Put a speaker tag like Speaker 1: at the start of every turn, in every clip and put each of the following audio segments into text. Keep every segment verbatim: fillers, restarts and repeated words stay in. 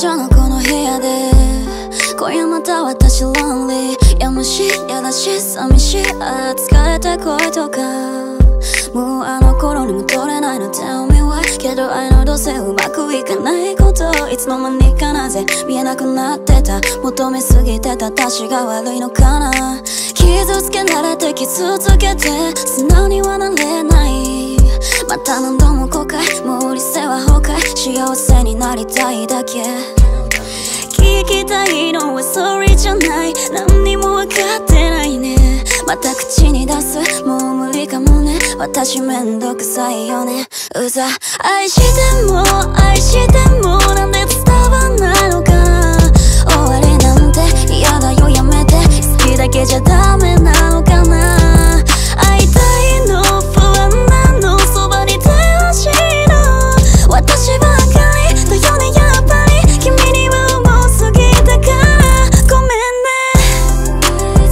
Speaker 1: ちゃのこの部屋で今夜また私 lonely やむしやだし寂しいあ疲れて恋とかもうあの頃にも取れないの Tell me why けど愛のどうせうまくいかないこといつの間にかなぜ見えなくなってた求めすぎてた私が悪いのかな傷つけられて傷つけて素直にはなれないまた何度も後悔もう理性は崩壊幸せになりたいだけ聞きたいのは sorry じゃない何にも分かってないねまた口に出すもう無理かもね私めんどくさいよねうざ愛しても愛してもなんで伝わんないのかな終わりなんて嫌だよやめて好きだけじゃダメなのかな会いたいの不安なのそばにいてほしいの私ばかりだよねやっぱり君には重すぎたからごめんね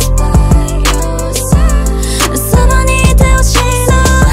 Speaker 1: そばにいてほしいの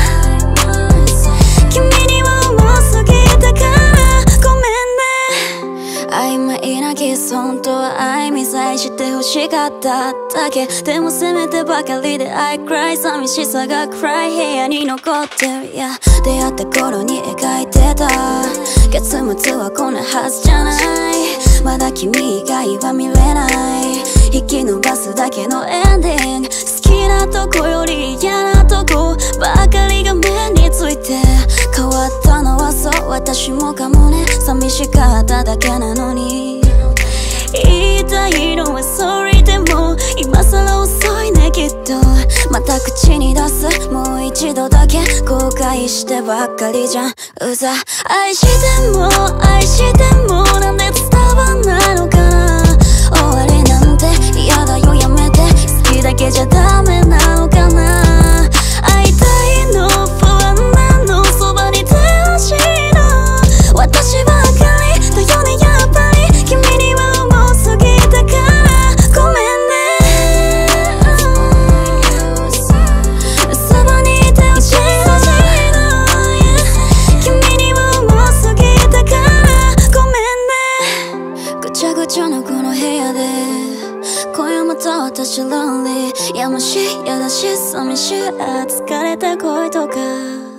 Speaker 1: 君には重すぎたからごめんね曖昧なキス本当は愛見さえしてほしかっただけでもせめてばかりで I cry 寂しさが cry 部屋に残ってる Yeah 出会った頃に描いてた結末はこんなはずじゃないまだ君以外は見れない引き伸ばすだけのエンディング好きなとこより嫌なとこばかりが目について変わったのはそう私もかもね寂しかっただけなのに言いたいのは sorry でも今更遅いねきっとまた口に出すもう一度だけ後悔してばっかりじゃんうざ愛しても愛してもなんで伝わんないのかな終わりなんて嫌だよやめて好きだけじゃダメなのかな会いたいの不安なのそばにいてほしいの私ばかりだよねやっぱり君には重すぎたからごめんねそばにいてほしいの君には重すぎたからごめんねぐちゃぐちゃなこの部屋で今夜また私 lonely やむしやだし寂しいあ疲れた恋とか